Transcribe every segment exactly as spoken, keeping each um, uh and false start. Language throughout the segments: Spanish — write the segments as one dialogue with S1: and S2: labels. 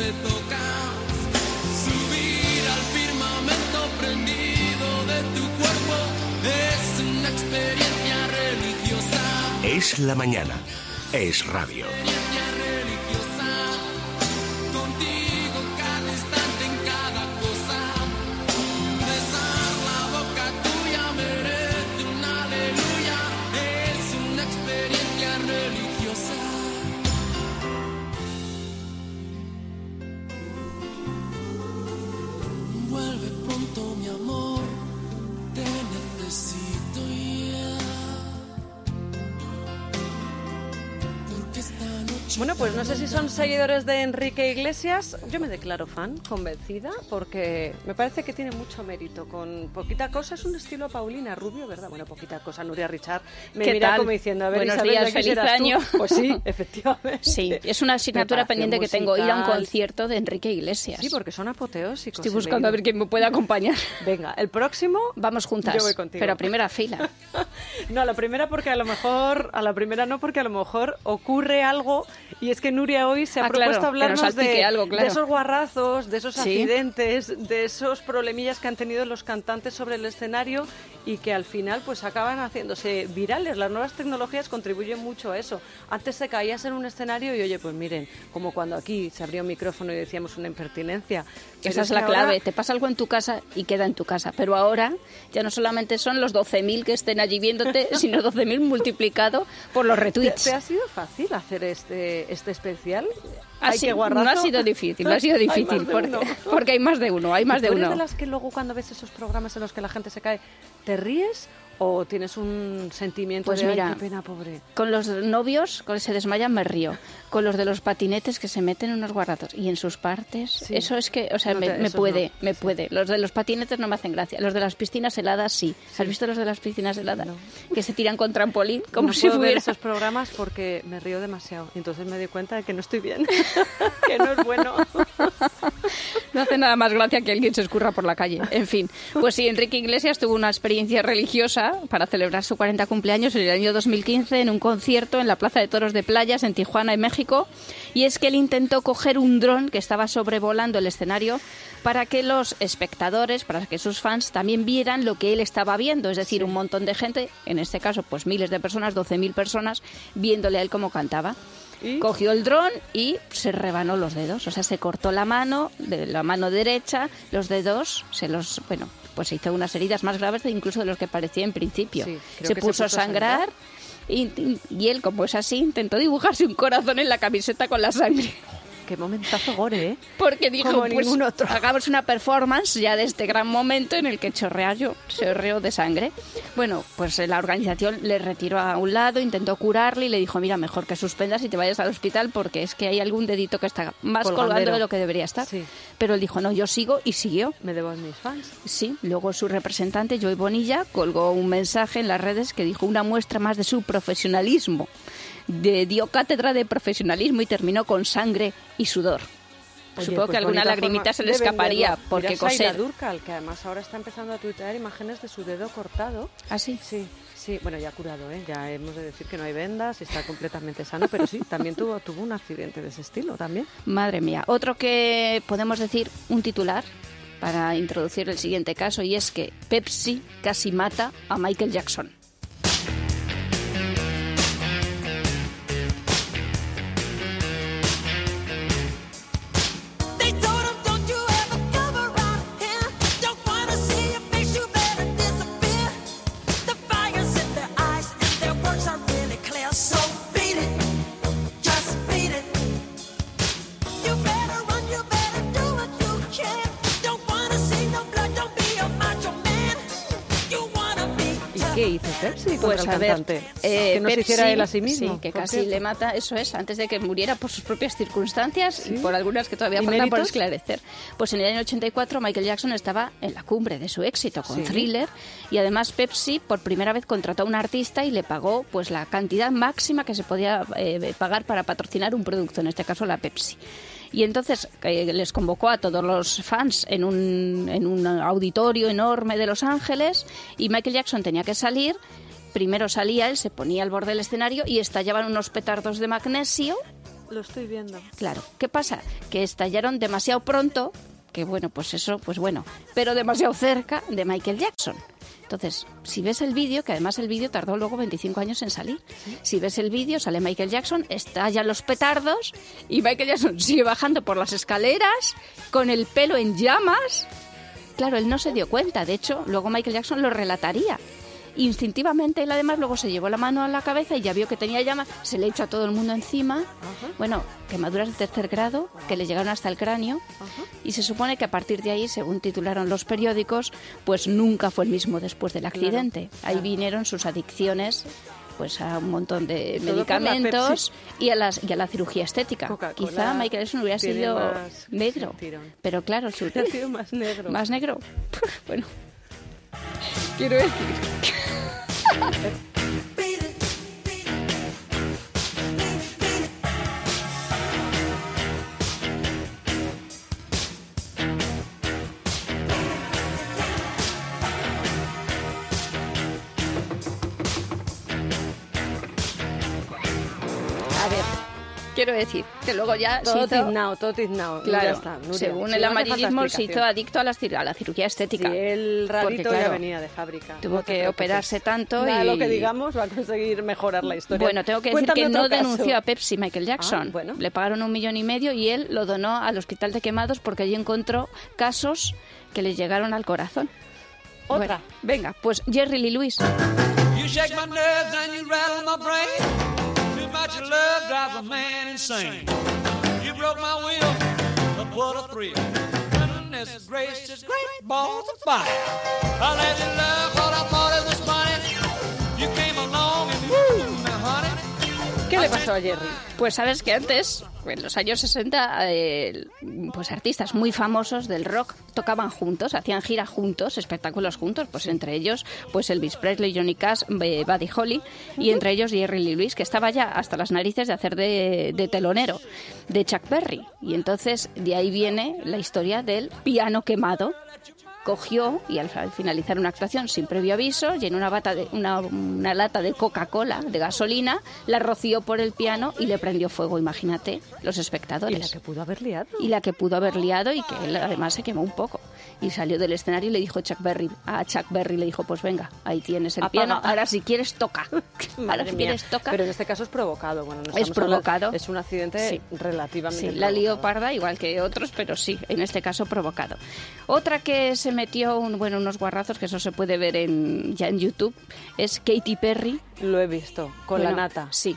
S1: te toca subir al firmamento prendido de tu cuerpo. Es una experiencia religiosa.
S2: Es la mañana. Es radio.
S1: Experiencia religiosa. Contigo en cada instante, en cada cosa. Besar la boca tuya merece un aleluya. Es una experiencia religiosa. Vuelve pronto, mi amor, te necesito ya. Porque esta noche...
S3: Bueno, pues no sé si son seguidores de Enrique Iglesias. Yo me declaro fan, convencida, porque me parece que tiene mucho mérito. Con poquita cosa, es un estilo Paulina Rubio, ¿verdad? Bueno, poquita cosa. Nuria Richard me
S4: ¿Qué
S3: mira
S4: tal?
S3: como diciendo, a ver,
S4: Buenos
S3: Isabel,
S4: días,
S3: ¿ya
S4: feliz
S3: quisieras tú?
S4: año.
S3: Pues sí, efectivamente.
S4: Sí, es una asignatura
S3: Preparación
S4: pendiente que tengo, ir a un
S3: musical.
S4: concierto de Enrique Iglesias.
S3: Sí, porque son apoteósicos.
S4: Estoy
S3: he
S4: buscando a ver
S3: leído.
S4: quién me puede acompañar.
S3: Venga, el próximo...
S4: Vamos juntas,
S3: Yo voy contigo.
S4: pero a primera fila.
S3: No, a la primera porque a lo mejor, a la primera no porque a lo mejor ocurre algo y es que Nuria hoy se ha
S4: Ah,
S3: propuesto
S4: claro, que
S3: hablarnos
S4: nos salpique
S3: de,
S4: algo, claro.
S3: de esos guarrazos, de esos
S4: Sí.
S3: accidentes, de esos problemillas que han tenido los cantantes sobre el escenario y que al final pues acaban haciéndose virales. Las nuevas tecnologías contribuyen mucho a eso. Antes te caías en un escenario y oye, pues miren, como cuando aquí se abrió un micrófono y decíamos una impertinencia. Pero
S4: Esa es
S3: que
S4: la
S3: ahora-
S4: clave. Te pasa algo en tu casa y queda en tu casa. Pero ahora ya no solamente son los doce mil que estén allí viéndote, sino doce mil multiplicado por los
S3: ¿Te,
S4: retweets.
S3: te ha sido fácil hacer este, este especial?
S4: Ha
S3: ¿Hay
S4: sido-
S3: que guardazo?
S4: no ha sido difícil, no ha sido
S3: Hay más
S4: difícil
S3: de
S4: porque,
S3: uno.
S4: porque hay más de uno, hay más de
S3: ¿Tú eres
S4: uno.
S3: de las que luego cuando ves esos programas en los que la gente se cae, te ríes o tienes un sentimiento
S4: Pues
S3: de
S4: mira,
S3: "Ay, qué pena, pobre"?
S4: Con los novios, con se desmayan, me río. Con los de los patinetes que se meten unos guarrazos y en sus partes,
S3: Sí.
S4: eso es que, o sea,
S3: No
S4: me,
S3: te-
S4: me
S3: esos
S4: puede,
S3: no.
S4: me
S3: Sí.
S4: puede. Los de los patinetes no me hacen gracia. Los de las piscinas heladas sí. ¿Has visto los de las piscinas heladas?
S3: No.
S4: Que se tiran con trampolín como
S3: no
S4: si
S3: puedo ver
S4: fuera.
S3: esos programas porque me río demasiado. Y entonces me doy cuenta de que no estoy bien, que no es bueno.
S4: No hace nada más gracia que alguien se escurra por la calle. En fin, pues sí, Enrique Iglesias tuvo una experiencia religiosa para celebrar su cuarenta cumpleaños en el año dos mil quince en un concierto en la Plaza de Toros de Playas en Tijuana, en México. Y es que él intentó coger un dron que estaba sobrevolando el escenario para que los espectadores, para que sus fans también vieran lo que él estaba viendo. Es decir, un montón de gente, en este caso pues miles de personas, doce mil personas, viéndole a él cómo cantaba.
S3: ¿Y?
S4: Cogió el dron y se rebanó los dedos, o sea, se cortó la mano, de la mano derecha, los dedos, se los, bueno, pues se hizo unas heridas más graves de incluso de los que parecía en principio.
S3: Sí, creo
S4: se,
S3: que se
S4: puso a
S3: puso a
S4: sangrar,
S3: sangrar.
S4: Y, y- y él, como es así, intentó dibujarse un corazón en la camiseta con la sangre.
S3: Qué momentazo gore, ¿eh?
S4: Porque dijo,
S3: Como
S4: pues
S3: ningún otro.
S4: hagamos una performance ya de este gran momento en el que chorrea yo, chorreó de sangre. Bueno, pues la organización le retiró a un lado, intentó curarle y le dijo, mira, mejor que suspendas y te vayas al hospital porque es que hay algún dedito que está más
S3: Colgandero.
S4: colgando de lo que debería estar.
S3: Sí.
S4: Pero él dijo, no, yo sigo y siguió.
S3: Me debo a mis fans.
S4: Sí, luego su representante, Joy Bonilla, colgó un mensaje en las redes que dijo una muestra más de su profesionalismo. De, dio cátedra de profesionalismo y terminó con sangre y sudor.
S3: Oye,
S4: Supongo
S3: pues
S4: que alguna
S3: bonita
S4: lagrimita
S3: forma
S4: se le
S3: de
S4: escaparía,
S3: venderlo.
S4: porque
S3: Mira, Zaira
S4: coser...
S3: Durcal, que además ahora está empezando a tuitear imágenes de su dedo cortado.
S4: ¿Ah, sí?
S3: Sí, sí, bueno, ya curado, ¿eh? Ya hemos de decir que no hay vendas y está completamente sano, pero sí, también tuvo, tuvo un accidente de ese estilo también.
S4: Madre mía. Otro que podemos decir, un titular para introducir el siguiente caso, y es que Pepsi casi mata a Michael Jackson.
S1: They told him, don't you ever come around here. Don't wanna see your face, you better disappear. The fire's in their eyes and their words are really clear. So beat it, just beat it. You better run, you better do what you can. Don't wanna see no blood, don't be a macho man. You wanna be
S3: ¿Y
S1: tough.
S3: qué hizo Pepsi contra
S4: Pues
S3: el
S4: a ver,
S3: cantante?
S4: eh,
S3: que no se
S4: Pepsi,
S3: hiciera él a sí mismo.
S4: Sí, que
S3: ¿Por
S4: casi
S3: qué?
S4: le mata, eso es, antes de que muriera por sus propias circunstancias
S3: ¿Sí?
S4: y por algunas que todavía
S3: ¿Y
S4: faltan por
S3: méritos?
S4: esclarecer. Pues en el año ochenta y cuatro Michael Jackson estaba en la cumbre de su éxito con
S3: Sí.
S4: Thriller y además Pepsi por primera vez contrató a un artista y le pagó pues la cantidad máxima que se podía eh, pagar para patrocinar un producto, en este caso la Pepsi. Y entonces eh, les convocó a todos los fans en un, en un auditorio enorme de Los Ángeles y Michael Jackson tenía que salir. Primero salía él, se ponía al borde del escenario y estallaban unos petardos de magnesio
S3: Lo estoy viendo.
S4: Claro. ¿Qué pasa? Que estallaron demasiado pronto, que bueno, pues eso, pues bueno, pero demasiado cerca de Michael Jackson. Entonces, si ves el vídeo, que además el vídeo tardó luego veinticinco años en salir, ¿sí? Si ves el vídeo, sale Michael Jackson, estallan los petardos y Michael Jackson sigue bajando por las escaleras con el pelo en llamas. Claro, él no se dio cuenta, de hecho, luego Michael Jackson lo relataría. Instintivamente él además luego se llevó la mano a la cabeza y ya vio que tenía llamas, se le echó a todo el mundo encima. Ajá. Bueno, quemaduras de tercer grado que le llegaron hasta el cráneo. Ajá. Y se supone que a partir de ahí, según titularon los periódicos, pues nunca fue el mismo después del accidente. Claro, claro. Ahí vinieron sus adicciones pues a un montón de todo medicamentos y a, las, y a la cirugía estética. Coca-Cola Quizá Michael Jackson hubiera sido negro, pero claro, su
S3: hubiera sido más negro.
S4: Más negro. Bueno, quiero decir... A ver, quiero decir que luego ya
S3: todo
S4: se hizo...
S3: tiznao, todo tiznao.
S4: Claro,
S3: ya está, Nuria.
S4: Según
S3: Si
S4: el
S3: no
S4: amarillismo se hizo adicto a la, cir- a la cirugía estética.
S3: Sí, el rarito
S4: porque, claro,
S3: ya venía de fábrica.
S4: Tuvo
S3: no
S4: que operarse tanto
S3: Nada,
S4: y...
S3: lo que digamos va a conseguir mejorar la historia.
S4: Bueno, tengo que decir
S3: Cuéntame
S4: que no
S3: otro caso.
S4: denunció a Pepsi Michael Jackson.
S3: Ah, bueno.
S4: Le pagaron un millón y medio y él lo donó al Hospital de Quemados porque allí encontró casos que le llegaron al corazón.
S3: Otra.
S4: Bueno, venga, pues Jerry Lee Lewis.
S5: You shake my nerves and you rattle my brain. Too much love drives a man insane. You broke my will, but what a thrill. Goodness gracious, great balls of fire. I let you love what I thought it was funny. You came along and woo, now honey.
S3: ¿Qué le pasó a Jerry?
S4: Pues sabes que antes, en los años sesenta, eh, pues artistas muy famosos del rock tocaban juntos, hacían gira juntos, espectáculos juntos, pues entre ellos pues Elvis Presley, Johnny Cash, eh, Buddy Holly y entre ellos Jerry Lee Lewis, que estaba ya hasta las narices de hacer de, de telonero de Chuck Berry. Y entonces de ahí viene la historia del piano quemado. Cogió y al, al finalizar una actuación sin previo aviso, llenó una, bata de, una, una lata de Coca-Cola, de gasolina, la roció por el piano y le prendió fuego, imagínate, los espectadores.
S3: Y la que pudo haber liado.
S4: Y la que pudo haber liado y que él además se quemó un poco. Y salió del escenario y le dijo Chuck Berry, a Chuck Berry le dijo, pues venga, ahí tienes el
S3: Apaga.
S4: piano, ahora si quieres toca. Ahora si
S3: mía.
S4: quieres toca.
S3: Pero en este caso es provocado. Bueno, no
S4: es provocado.
S3: Hablando, es un accidente
S4: sí.
S3: relativamente
S4: Sí, la
S3: provocado.
S4: lío parda, igual que otros, pero sí, en este caso provocado. Otra que se metió un, bueno, unos guarrazos, que eso se puede ver en, ya en YouTube, es Katy Perry.
S3: Lo he visto, con
S4: Bueno,
S3: la nata.
S4: Sí.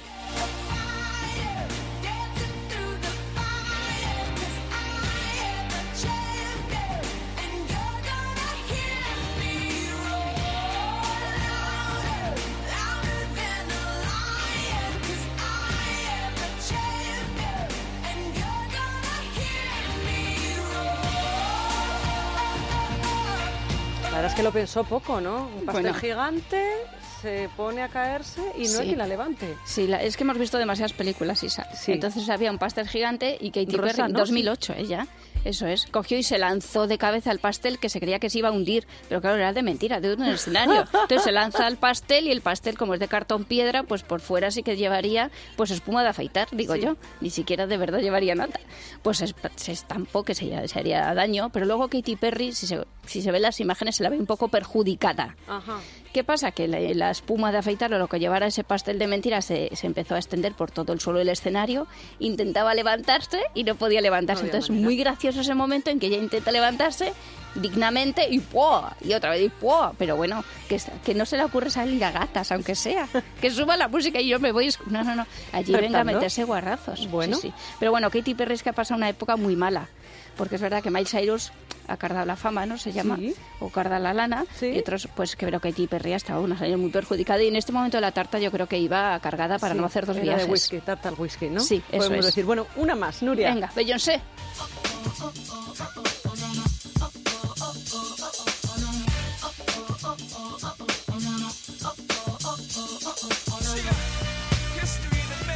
S3: La verdad es que lo pensó poco, ¿no? Un pastel
S4: Bueno.
S3: gigante, se pone a caerse y no
S4: Sí.
S3: hay quien la levante.
S4: Sí, la- es que hemos visto demasiadas películas, Isa.
S3: Sí.
S4: Entonces había un pastel gigante y Katy
S3: Rosa,
S4: Perry,
S3: ¿no?
S4: dos mil ocho ella, eso es, cogió y se lanzó de cabeza al pastel que se creía que se iba a hundir, pero claro, era de mentira, de un escenario. Entonces se lanza al pastel y el pastel, como es de cartón piedra, pues por fuera sí que llevaría pues espuma de afeitar, digo
S3: Sí.
S4: yo, ni siquiera de verdad llevaría nada. Pues es- se estampó que se, se haría daño, pero luego Katy Perry, si se, si se ven las imágenes, se la ve un poco perjudicada.
S3: Ajá.
S4: ¿Qué pasa? Que la, la espuma de afeitar o lo que llevara ese pastel de mentira se, se empezó a extender por todo el suelo del escenario. Intentaba levantarse y no podía levantarse.
S3: No había
S4: Entonces,
S3: manera.
S4: muy gracioso ese momento en que ella intenta levantarse dignamente y ¡pua! Y otra vez y ¡pua! Pero bueno, que, que no se le ocurre salir a gatas, aunque sea. Que suba la música y yo me voy... No, no, no. Allí venga a
S3: ¿Acertando?
S4: meterse guarrazos.
S3: Bueno.
S4: Sí, sí. Pero bueno, Katy Perry es que ha pasado una época muy mala. Porque es verdad que Miley Cyrus ha cargado la fama, ¿no? Se llama,
S3: Sí.
S4: o carda la lana,
S3: Sí.
S4: y otros, pues que creo que Katy Perry ha estado unos años muy perjudicada y en este momento la tarta yo creo que iba cargada para
S3: Sí,
S4: no hacer dos
S3: era
S4: viajes.
S3: de whisky, tarta al whisky, ¿no?
S4: Sí, eso
S3: Podemos
S4: es.
S3: decir, bueno, una más, Nuria.
S4: Venga, Beyoncé.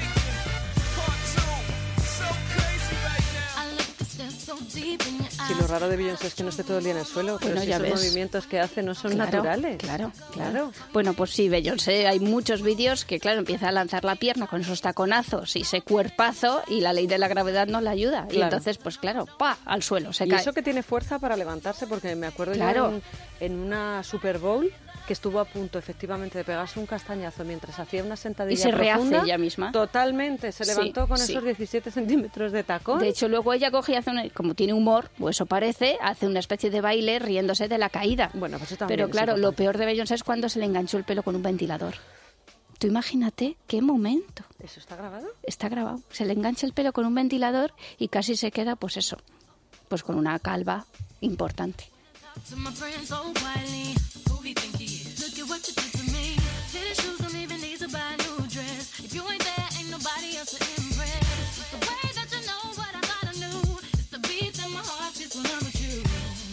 S3: Si lo raro de Beyoncé es que no esté todo el día en el suelo, pero
S4: Bueno,
S3: si
S4: ya
S3: esos
S4: ves.
S3: movimientos que hace no son
S4: Claro,
S3: naturales.
S4: Claro, claro,
S3: Claro.
S4: Bueno, pues sí, Beyoncé, hay muchos vídeos que, claro, empieza a lanzar la pierna con esos taconazos y ese cuerpazo y la ley de la gravedad no la ayuda. Y
S3: Claro.
S4: entonces, pues claro, pa, al suelo, se
S3: Y
S4: cae.
S3: eso que tiene fuerza para levantarse, porque me acuerdo
S4: Claro.
S3: yo en, en una Super Bowl que estuvo a punto efectivamente de pegarse un castañazo mientras hacía una sentadilla
S4: Y se rehace
S3: profunda.
S4: ella misma.
S3: Totalmente, se
S4: Sí,
S3: levantó con
S4: sí.
S3: esos diecisiete centímetros de tacón.
S4: De hecho, luego ella coge y hace, una- como tiene humor, o eso parece, hace una especie de baile riéndose de la caída.
S3: Bueno, pues eso también
S4: Pero
S3: es
S4: claro, lo
S3: importante.
S4: peor de Beyoncé es cuando se le enganchó el pelo con un ventilador. Tú imagínate qué momento.
S3: ¿Eso está grabado?
S4: Está grabado. Se le engancha el pelo con un ventilador y casi se queda, pues eso, pues con una calva importante.
S1: To my friends so quietly, who he think he is? Look at what you did to me. Tennis shoes don't even need to buy a new dress. If you ain't there, ain't nobody else to impress. It's the way that you know what I thought I knew. It's the beat that my heart gets when I'm with you.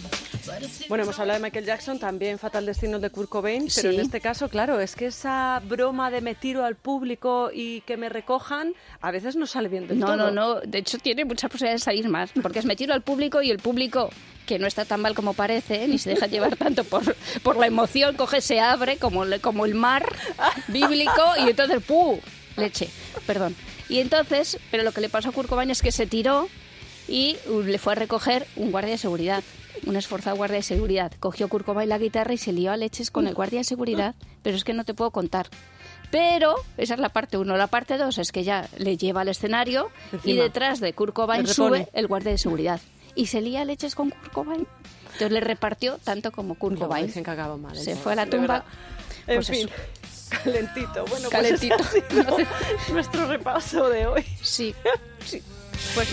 S1: But it's
S3: Bueno, hemos hablado de Michael Jackson, también Fatal Destino de Kurt Cobain, pero
S4: Sí.
S3: en este caso, claro, es que esa broma de me tiro al público y que me recojan, a veces no sale bien del
S4: No,
S3: todo.
S4: no, no. De hecho, tiene muchas posibilidades de salir más. Porque es metido al público y el público, que no está tan mal como parece, ni se deja llevar tanto por, por la emoción, coge, se abre como, le- como el mar bíblico y entonces ¡pum! Leche. Perdón. Y entonces, pero lo que le pasó a Kurt Cobain es que se tiró y uh, le fue a recoger un guardia de seguridad. Un esforzado guardia de seguridad. Cogió Kurt Cobain la guitarra y se lió a leches con el guardia de seguridad. Pero es que no te puedo contar. Pero esa es la parte uno. La parte dos es que ya le lleva al escenario y
S3: Encima.
S4: detrás de Kurt Cobain
S3: Le repone.
S4: sube el guardia de seguridad. Y se lía a leches con Kurt Cobain. Entonces le repartió tanto como Kurt
S3: No,
S4: Cobain.
S3: dicen que acaba mal.
S4: Se
S3: entonces,
S4: fue a la
S3: de
S4: tumba.
S3: verdad. En
S4: Pues
S3: fin,
S4: eso.
S3: calentito. Bueno,
S4: Calentito.
S3: pues ese ha sido nuestro repaso de hoy.
S4: Sí, sí. Pues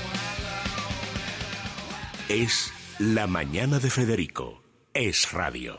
S2: Es La Mañana de Federico. Es radio.